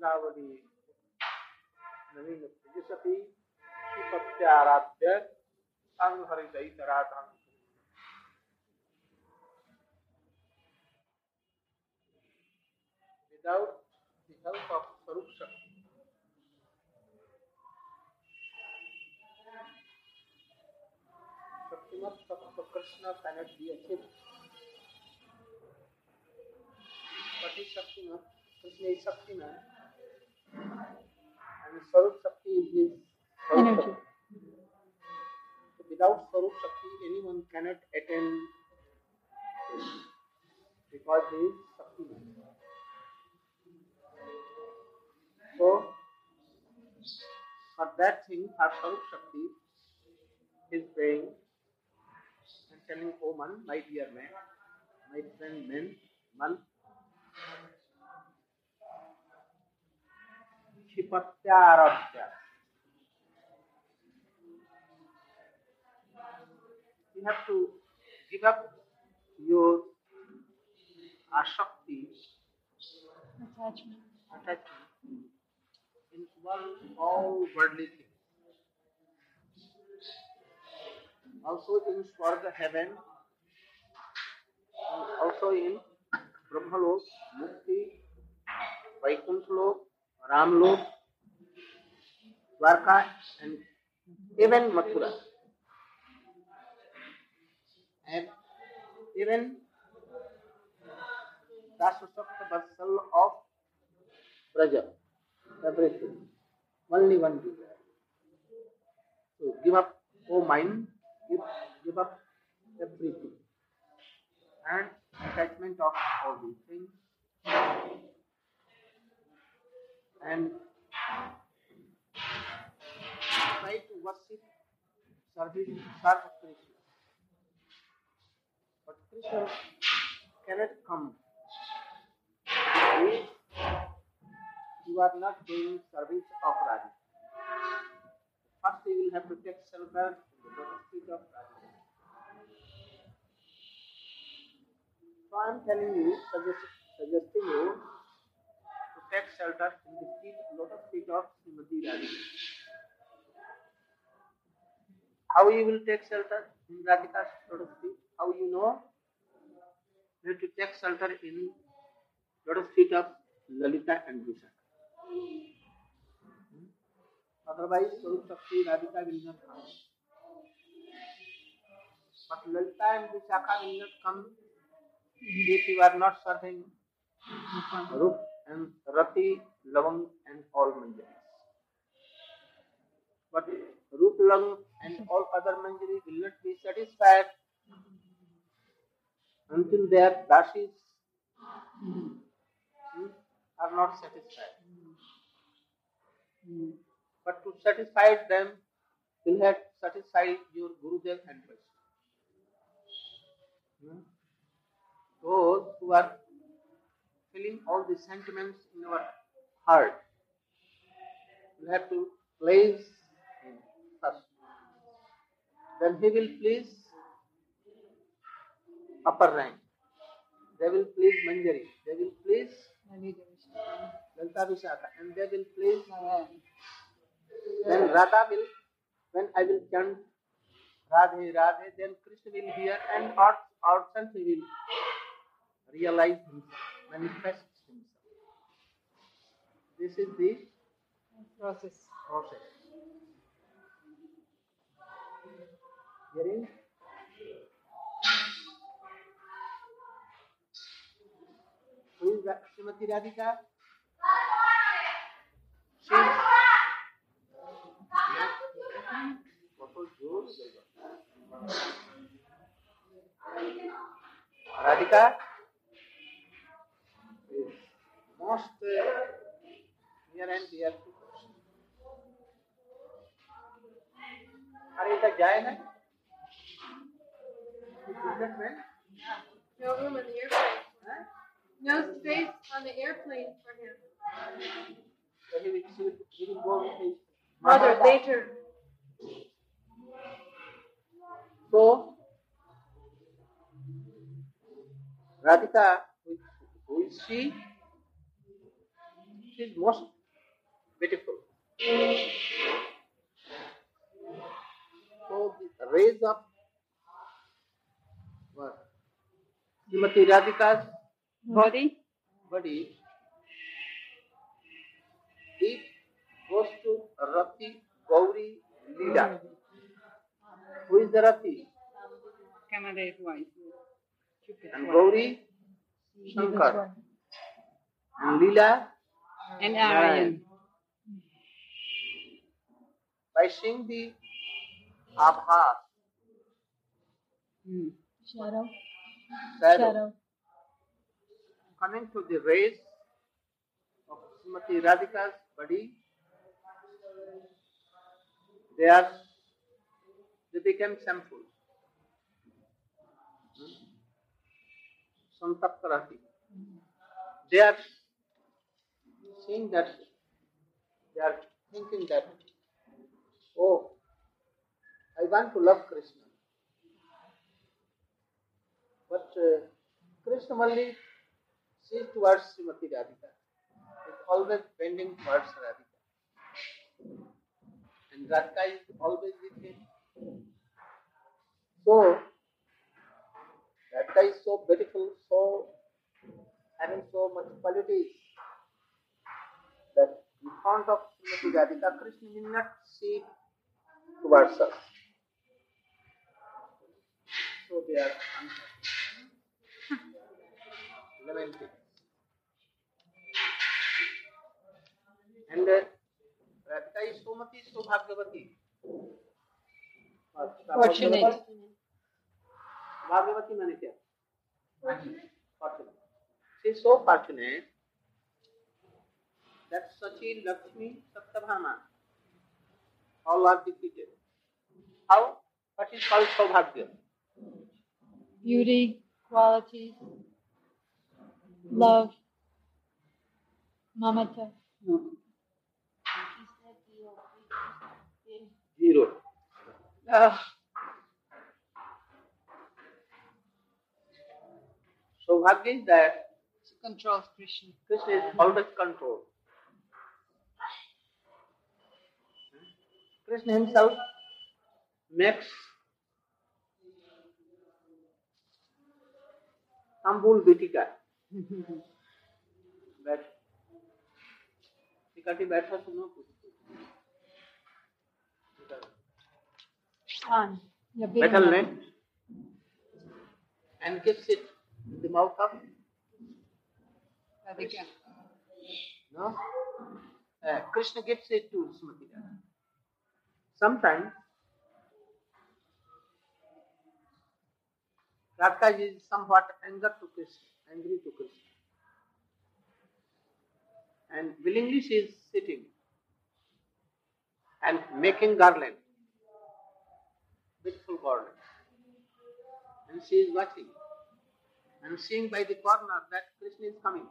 Chandravali Naveen तेजसती पत्याराध्य संहरितराधन without the help of Sarup Shakti. Shaktimat Tattva Krishna cannot be achieved. What is Shaktimat? Krishna is Shaktiman. And Sarup Shakti is his energy. So without Sarup Shakti, anyone cannot attain this because he is Shaktiman. So, for that thing, for Sarup Shakti, he is praying and telling, "Oh man, my dear man, my friend man, Kshipatyaradhya." You have to give up your ashakti, attachment in all worldly things. Also in Swarga heaven, and also in Brahmalok, Mukti, Vaikunthalok, Ramlok, Dwarka, and even Mathura. And even Dasasapta Vatsal of Braja, everything. Only one desire. So give up, oh mind, give up everything. And attachment of all these things. And try to worship, serve Krishna. But Krishna cannot come if you are not doing service of Radha. First you will have to take shelter in the lotus feet of Radha. So I am telling you, suggesting you to take shelter in the lotus feet of Srimati Radhika. How you will take shelter in Radhika's lotus feet? How you know? You have to take shelter in lotus feet of Lalita and Vishakha. Otherwise, Sarup Shakti, Radhika will not come. But Lalita and Vishakha will not come if you are not serving Rup and Rati, Lavang and all manjaris. But Rup, Lavang and all other manjari will not be satisfied until their dashis are not satisfied. But to satisfy them, you have to satisfy your Gurudev and Vaishnava. Those who are feeling all the sentiments in our heart, you have to please him first. Then he will please upper rank. They will please Manjari. They will please Lalita Vishakha. And they will please Then Radha will, when I will chant Radhe Radhe, then Krishna will hear and outside he will realize himself, manifest himself. This is the process. Hearing? Who is Srimati Radhika? She is Radhika is most near and dear to Krishna. Are you the giant? You businessman? No room on the airplane. Huh? No space on the airplane for him. So he will go with his mother later. So, Radhika, who is she? She is most beautiful. So the rays of what? Srimati Radhika's Body? body, it goes to Rati, Gauri, Leela. Who is the Rati? Kamadev wife. And Gauri, Shankar. And Leela, And Narayan. by seeing the Abhas, shadow, coming to the rays of Srimati Radhika's body, they became sample. Santapta Rati. They are seeing that, they are thinking that, oh, I want to love Krishna. But Krishna only sees towards Srimati Radhika. It's always bending towards Radhika. And Radhika is always with him. So, Radhika is so beautiful, so having so much qualities that in front of Srimati Radhika, Krishna will not see towards us. So they are lamenting. And Radhika is so Bhagavati. Fortunate. Bhagavati means what? Fortunate. She is so fortunate that Sachi, Lakshmi, Satyabhama all are defeated. How? What is called Saubhagya? Beauty, qualities, love, mamata. Zero. Saubhagya is that Controls Krishna. Krishna is always controlled. Krishna himself makes Tambul Bitika. But Tikati बैठा सुनो metal net and gives it in the mouth of Radhika. no? Krishna gives it to Srimati Radhika. Sometimes Radhika is somewhat angry to Krishna. And willingly she is sitting and making garland, beautiful garland. And she is watching and seeing by the corner that Krishna is coming.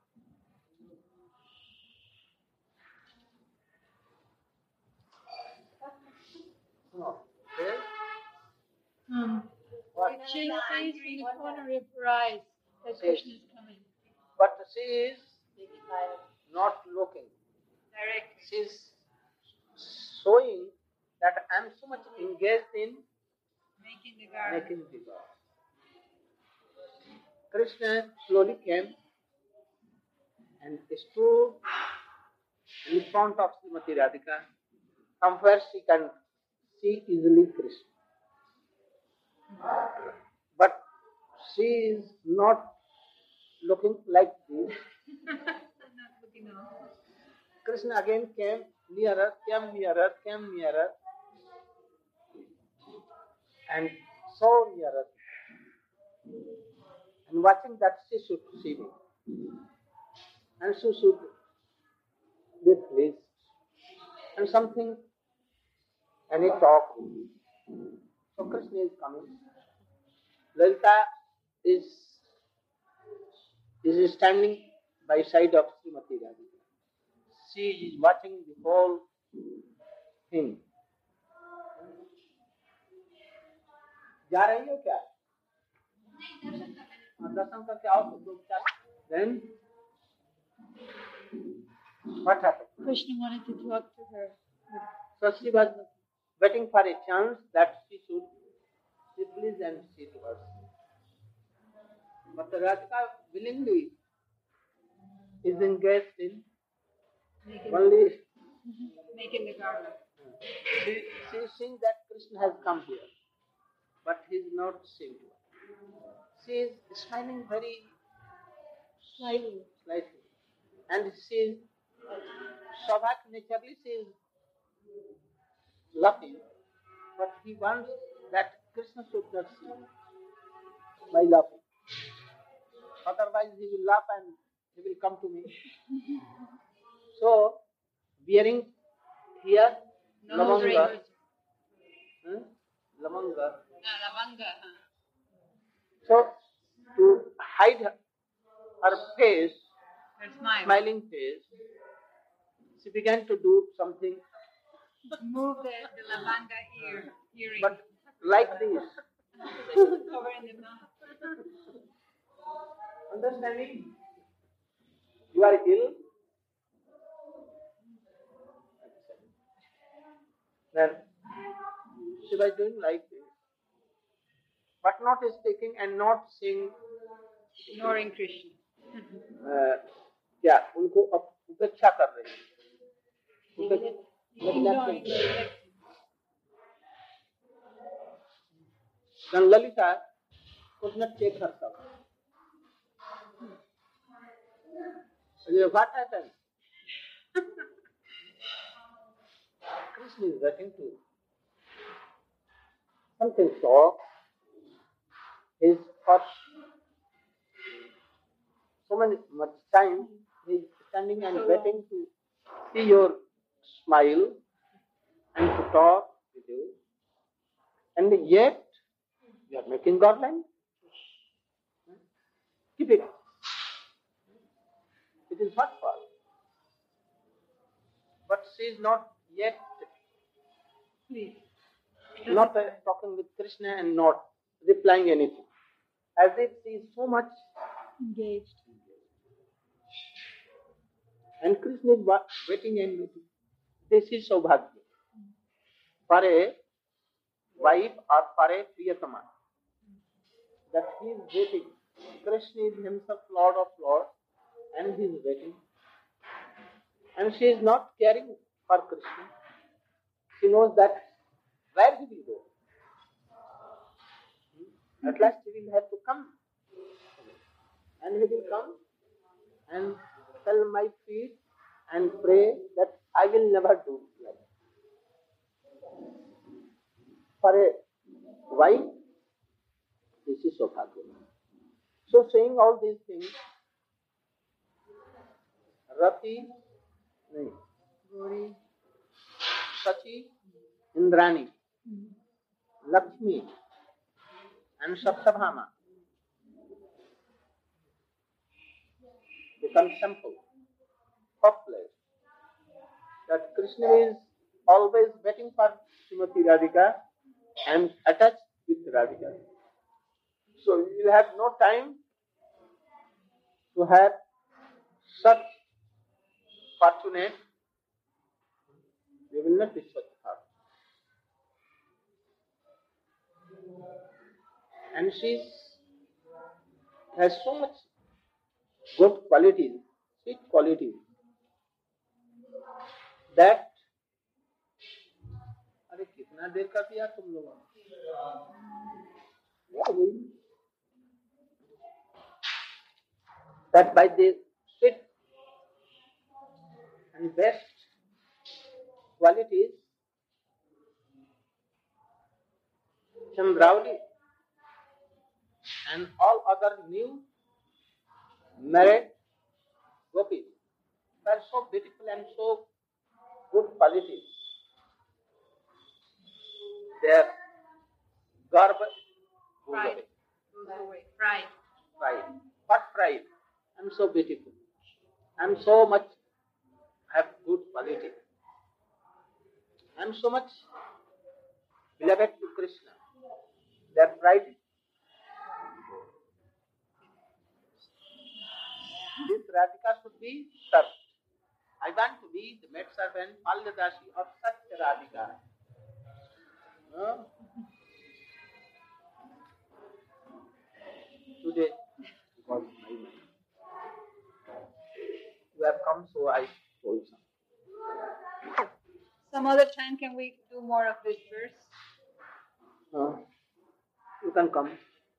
No. There? What? She sees in the corner of her eyes that Krishna is coming. But she is not looking. Direct. She is showing that I am so much engaged in Making the garden. making the garland. Krishna slowly came and stood in front of Srimati Radhika, from where she can see easily Krishna. But she is not looking like this. Not looking out. Krishna again came nearer, and so nearer. And watching that she should see me. And she should be pleased. And something, any talk. So Krishna is coming. Lalita is standing by side of Srimati Radhika. She is watching the whole thing. जा रही हो क्या? दर्शन करके आओ तो 2-4. Then What happened? Krishna wanted to talk to her. So she was waiting for a chance that she should say please and say to her. But Radhika willingly is engaged in only Making the garland. she is seeing that Krishna has come here, but he is not seeing her. She is smiling very Slightly. slightly, and she is Saubhak naturally she is laughing, but he wants that Krishna should not see by laughing. Otherwise he will laugh and he will come to me. So, bearing here No lamanga, drink. lamanga. Lavanga. So, to hide her face, Her smile. smiling face, she began to do something, Move the lavanga earring. but like this. Covering the mouth. Understanding? You are ill. Then she was doing like this, but not speaking and not saying. Ignoring Krishna. क्या उनको उपेक्षा कर रही है. Ignoring. Then Lalita could not take herself. What happened? Krishna is waiting to something so is for so much time he is standing and waiting to see your smile and to talk with you, and yet you are making garland. Keep it. It is what for? But she is not yet not talking with Krishna and not replying anything, as if she is so much Engaged. and Krishna is waiting and waiting. This is Saubhagya for a wife or for a Priyatama, that he is waiting. Krishna is himself Lord of Lords and he is waiting. And she is not caring for Krishna. She knows that where he will go. At last he will have to come. And he will come and tell my feet and pray that I will never do like that. For a wife, this is Saubhagya. So saying all these things, Rati, Gauri, Sachi, Indrani, Lakshmi, and Saptabhama become simple, hopeless. That Krishna is always waiting for Srimati Radhika and attached with Radhika. So you will have no time to have such fortunate, you will not be such hard. And she has so much good qualities, sweet qualities, that अरे कितना देर का पिया तुम लोगों ने? That by the sweet and best qualities, Chandravali and all other new married gopis are so beautiful and so good qualities. Their garb goes Pride. away. Goes away. Pride. Pride. What pride? I'm so beautiful. I'm so much have good quality. I'm so much beloved to Krishna. Their pride. This Radhika should be served. I want to be the maidservant, Palyadasi of Satya Radhika. No? Today, because my mind. You have come, so I told some. Some other time, can we do more of this verse? You can come.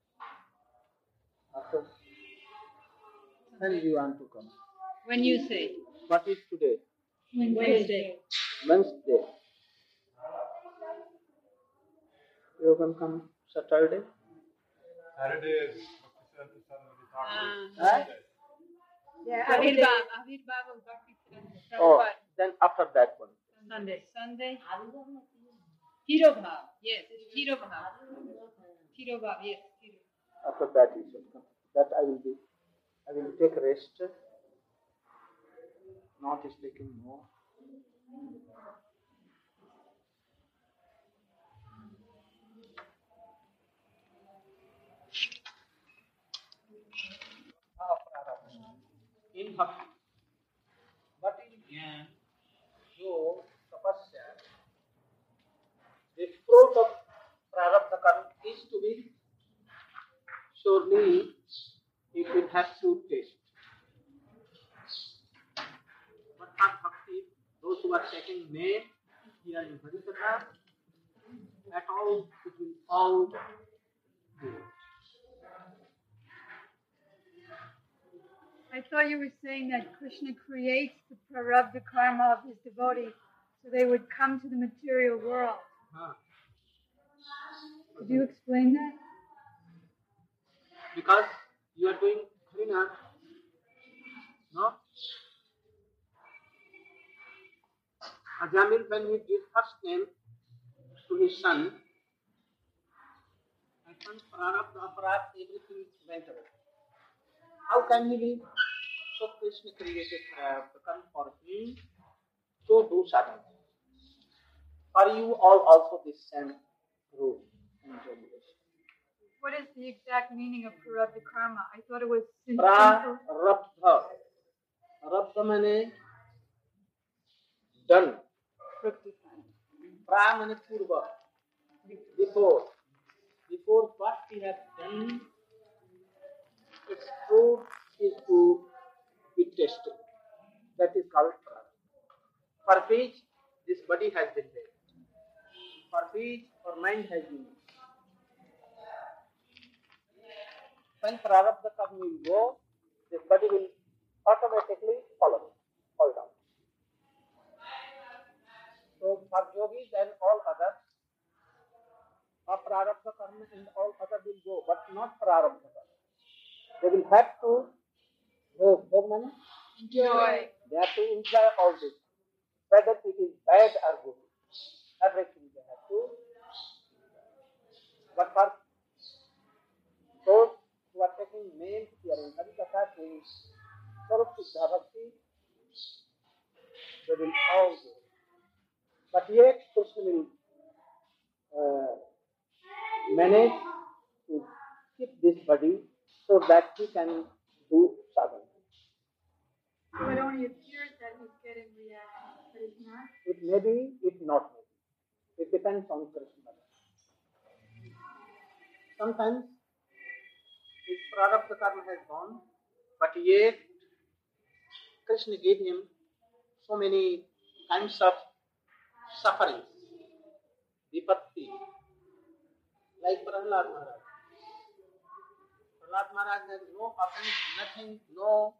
After. When you want to come? When you say. What is today? Wednesday. Wednesday. You can come Saturday. Saturday is Huh? Yeah, Avirbhav of Bhakti Siddhanta Oh, Prabhupada. then after that one. Sunday. Tirobhav. Yes, it's Tirobhav. Tirobhav, yes. Tirobhav. After that you should come. That I will take rest. Not speaking more. In bhakti. But in jnana, so tapasya, the fruit of prarabdha karma is to be surely it will have to taste. But for bhakti, those who are taking name here in Harikatha, at all it will all do. I thought you were saying that Krishna creates the prarabdha karma of his devotees so they would come to the material world. Could you explain that? Because you are doing Harina, no? Ajamil, when he gave first name to his son, I think prarabdha, aparabdha, everything went away. How can he live? So Krishna created prarabdha karma for him to do sadhana. For you all also this same rule and regulation. What is the exact meaning of prarabdha karma? I thought it was simple. Prarabdha. Rabdha means done. Pra means purva. Before. Before what we have done, its fruit is to be tasted. That is called prarabdha. For which this body has been made. For which our mind has been made. When prarabdha karma will go, this body will automatically fall down. So for yogis and all others, prarabdha karma and all others will go, but not prarabdha karma. They will have to Enjoy. They have to enjoy all this, whether it is bad or good. Everything they have to. But for those who are taking names here in Harikatha, doing Swarup Siddha Bhakti, they will all go. But yet Krishna will manage to keep this body so that he can do sadhana. So it only appears that he's getting reaction, but it's not. It may be, it not may be. It depends on Krishna. Sometimes his prarabdha karma has gone, but yet Krishna gave him so many kinds of sufferings, vipatti, like Prahlad Maharaj. Prahlad Maharaj had no offense, nothing, no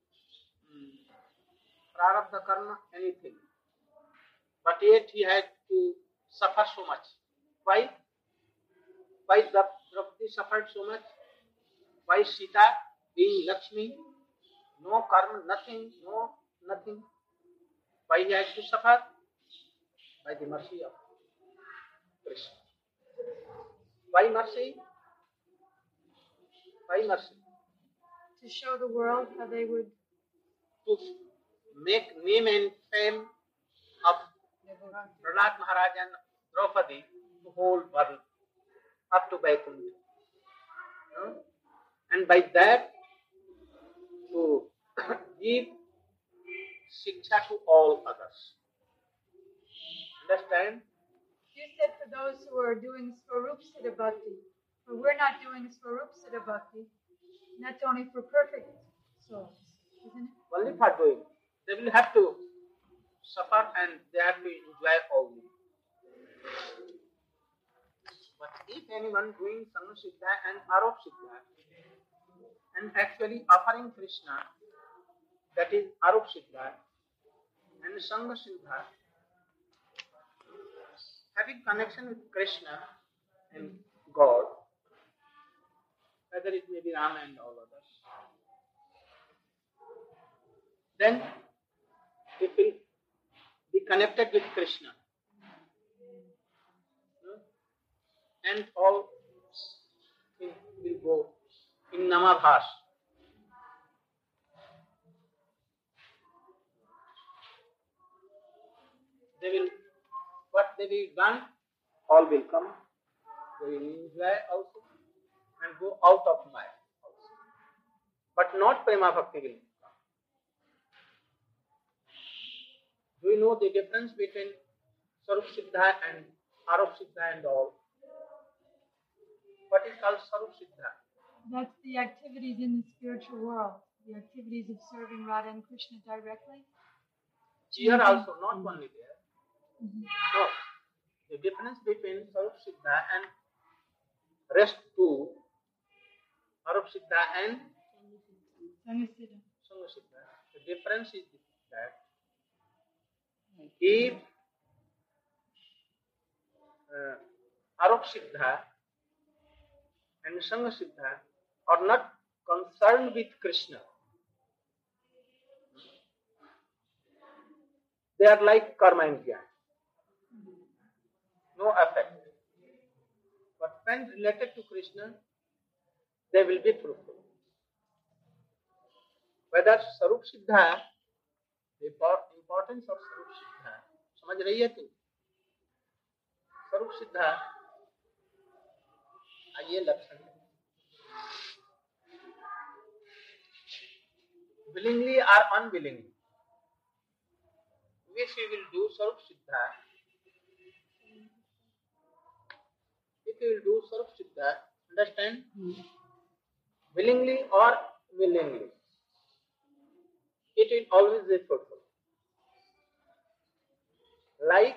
prarabdha karma, anything. But yet he had to suffer so much. Why? Why Draupadi suffered so much? Why Sita, being Lakshmi, no karma, nothing, no nothing. Why he had to suffer? By the mercy of Krishna. Why mercy? Why mercy? To show the world how they would. To make name and fame of Prahlad Maharaj and Draupadi, the whole world, up to Vaikuntha. And by that, to give shiksha to all others. Understand? You said for those who are doing Swarup Siddha Bhakti, but we're not doing Swarup Siddha Bhakti. And that's only for perfect souls, isn't it? Only for doing. They will have to suffer and they have to enjoy only. But if anyone doing Sangha Siddha and Arop Siddha and actually offering Krishna, that is Arop Siddha and Sangha Siddha, having connection with Krishna and God, whether it may be Rama and all others, then it will be connected with Krishna. And all will go in Namabhas. They will, what they will done, all will come. They will enjoy also and go out of Maya also. But not Prema Bhakti will come. Do you know the difference between Sarup Siddha and Arop Siddha and all? What is called Sarup Siddha? That's the activities in the spiritual world, the activities of serving Radha and Krishna directly. Here also, not only there. Mm-hmm. So, the difference between Sarup Siddha and rest two, Arop Siddha and Sangha Siddha. Sangha Siddha, the difference is that if Arop Siddha and Sangha Siddha are not concerned with Krishna, they are like karma and jnana. No effect. But when related to Krishna, they will be fruitful. Whether Sarup Siddha, the importance of Sarup Siddha, समझ रही है तू? Sarup Siddha, ये लक्षण है. Willingly or unwillingly, if you will do Sarup Siddha, understand? Willingly or willingly, it will always be fruitful. Like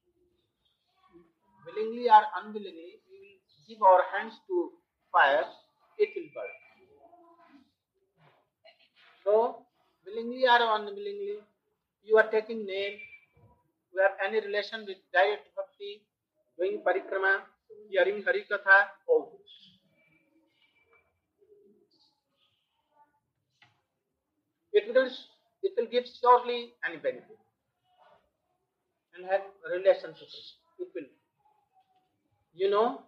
willingly or unwillingly, we will give our hands to fire, it will burn. So, willingly or unwillingly, you are taking name, you have any relation with direct bhakti, doing parikrama, hearing Hari Katha, all this. It will give surely any benefit and have relationships. It will. You know,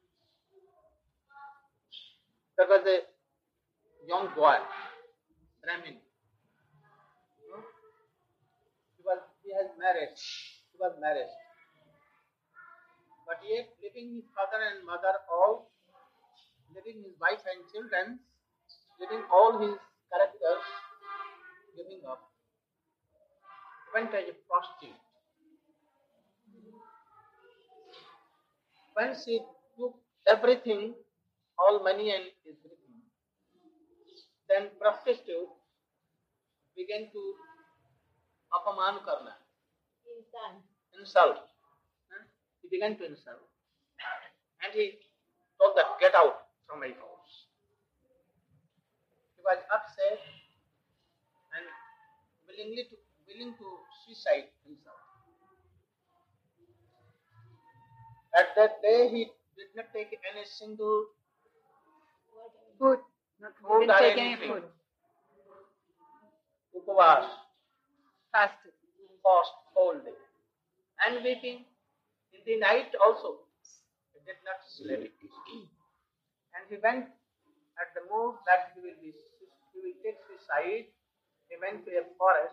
there was a young boy, Brahmin. He was married. But yet, leaving his father and mother all, leaving his wife and children, leaving all his characters, giving up, went as a prostitute. When she took everything, all money and everything, then prostitute began to apaman karna. Insult. He began to insult. And he told that, get out from my house. He was upset and willing to suicide himself. At that day, he did not take any single Food. food Didn't or take any anything. food. Upavas, Fasted. fast whole day. And weeping. In the night also, he did not sleep. And he went at the mood that he will take suicide. He went to a forest.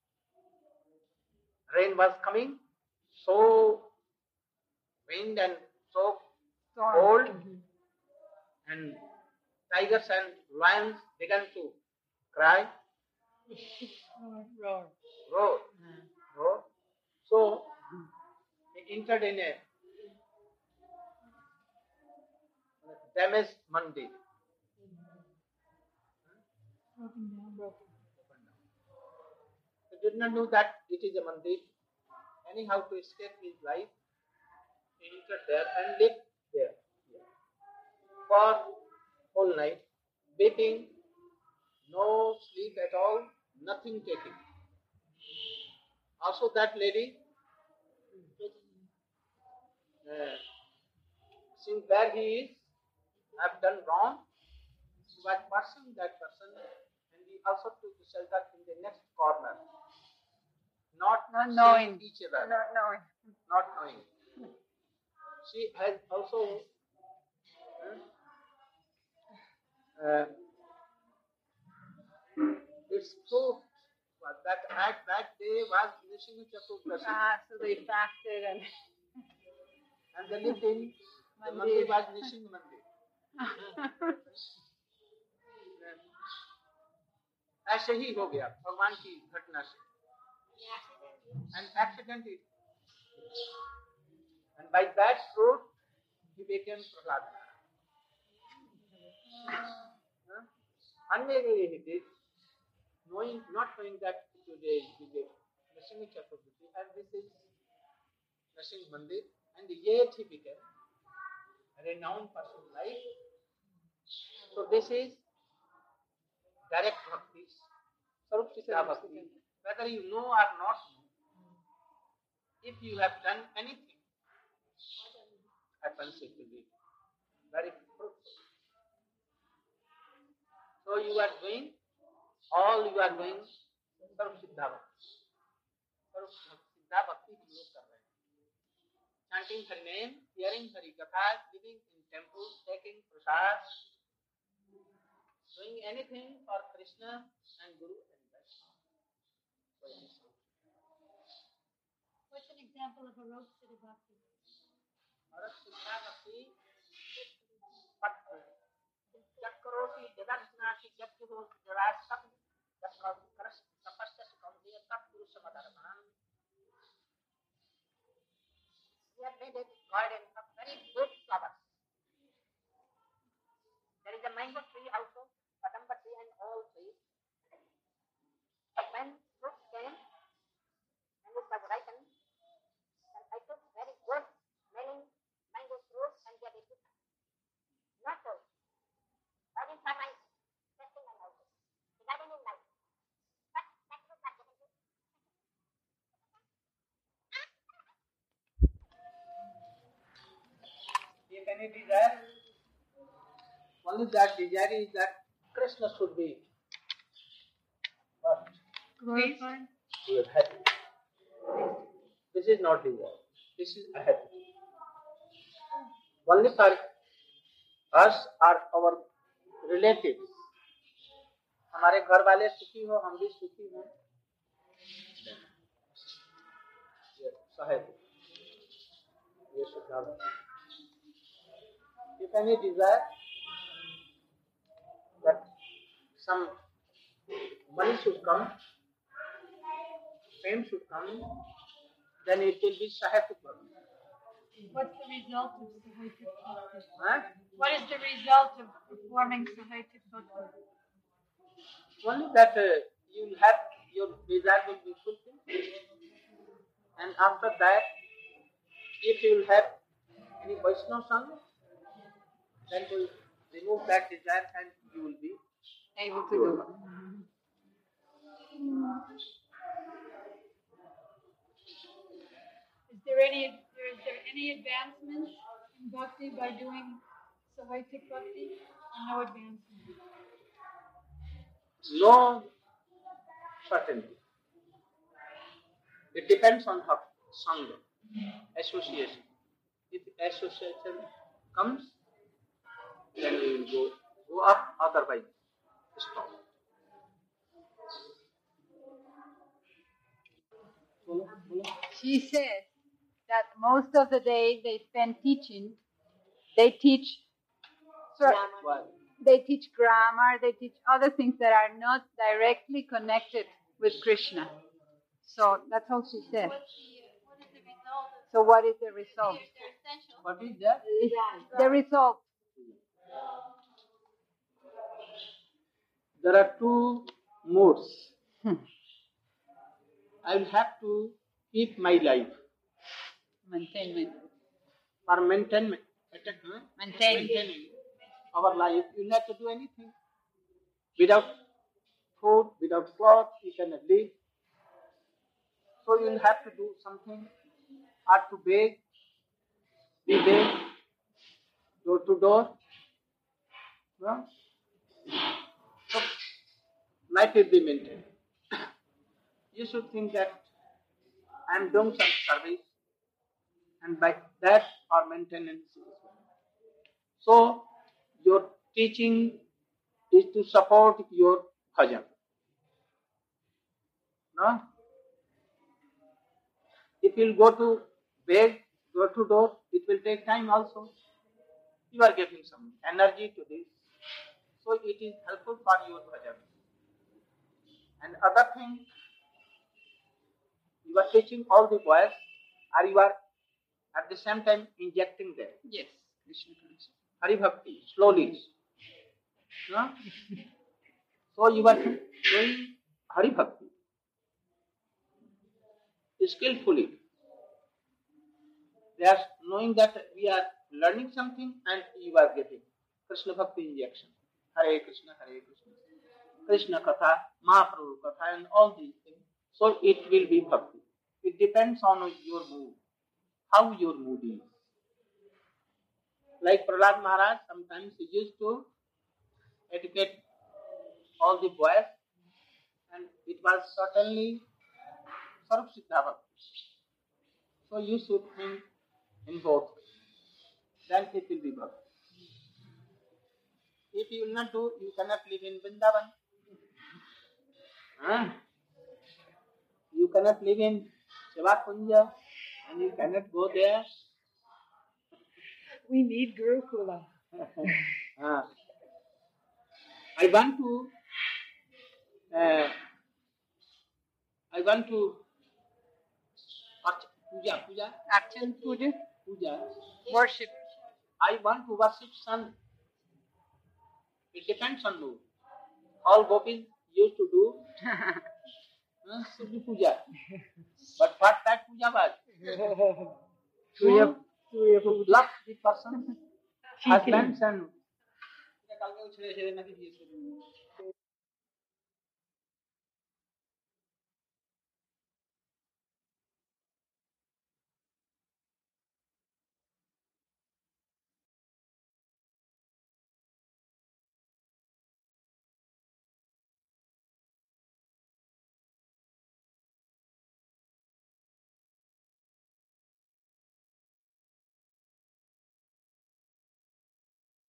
Rain was coming, so wind and so cold, and tigers and lions began to cry. Roar. Road. Road. So he entered in a damaged mandir. He did not know that it is a mandir. Anyhow, to escape his life, he entered there and lived there for whole night, weeping, no sleep at all, nothing taking. Also, that lady, seeing where he is, have done wrong, he was pursuing that person, and he also took shelter in the next corner, not knowing seeing each other, Not knowing. not knowing. She has also it's true that at that day was Nrsimha Chaturdashi, So they fasted and and they lived in the mandir was Nrsimha Mandir. ऐसे ही हो गया भगवान की घटना से, and accident it, and by that route he became Prahlad. Unknowingly he did, not knowing that today is a Nrsimha Chaturdashi and this is Nrsimha Mandir, and yet he became a renowned person like. So this is direct bhakti, Sarup Siddha bhakti, whether you know or not know. If you have done anything, happens it will be very fruitful. So you are doing, all you are doing Sarup Siddha bhakti. Sarup Siddha bhakti हम लोग कर रहे हैं. Chanting Hari name, hearing Hari Katha, living in temples, taking prasad, doing anything for Krishna and Guru and Vaishnava. What's an example of a rope siddha bhakti? Sarup Siddha bhakti, Chakrosi Jagatnasi Jatyo Jarasam Chakras Tapasya Sukamdiya Tatpurusa Madharaman. We have made a garden of very good flowers. There is a mango tree also, Kadamba tree and all trees. But when fruit came and it was ripened, then I took very good smelling mango fruit and gave it to her. Not so. By this time I testing my nose. The garden is nice. But that fruit was given to if any desire, only that desire is that Krishna should be what? glorified. We are happy. This is not desire. This is a happy. Only for us or our relatives. हमारे घर वाले सुखी हो, हम भी सुखी हो. ये सहायता. ये सुधार. If any desire that some money should come, fame should come, then it will be Sahayatik Bhakti. What's the result of Sahaitik Bhakti? Huh? What is the result of performing Sahaitik Bhakti? Only that you will have your desire will be fulfilled, and after that, if you will have any Vaishnava Sangha, then you will remove that desire and you will be Able to do it. Is there any advancements in bhakti by doing Sahaitik Bhakti? Or no advancement? no certainty. It depends on her Sangha, association. If association comes, then we will go up, otherwise stop. She says that most of the day they spend teaching. They teach Why? they teach grammar, they teach other things that are not directly connected with Krishna. So that's all she said. What is the result of So what is the result? they're essential? What is that? The result. There are two modes. I will have to keep my life Maintainment. for maintaining our life. You will have to do anything. Without food, without clothes, you cannot live. So you will have to do something, or to beg, be beg, door to door. No? So life will be maintained. You should think that I am doing some service, and by that our maintenance is well. So your teaching is to support your bhajan. No? If you will go to beg, door to door, it will take time also. You are getting some energy to this. So it is helpful for your bhajan. And other thing, you are teaching all the boys, or you are at the same time injecting them. Yes. Krishna consciousness. Hari Bhakti, slowly. No? So you are doing Hari Bhakti skillfully. They are knowing that we are learning something and you are getting Krishna Bhakti injection. Hare Krishna, Hare Krishna. Krishna Katha, Mahaprabhu Katha and all these things. So it will be Bhakti. It depends on your mood, how your mood is. Like Prahlad Maharaj, sometimes he used to educate all the boys, and it was certainly Sarv Siddha Bhakti. So you should think in both. Then it will be Bhakti. If you will not do, you cannot live in Vrindavan. You cannot live in Seva Kunja, and you cannot go there. We need Gurukula. I want to puja. Archan Puja. Worship. I want to worship sun. It depends on mood. All gopis used to do Surya Puja. But what that puja was? To love the person, husbands and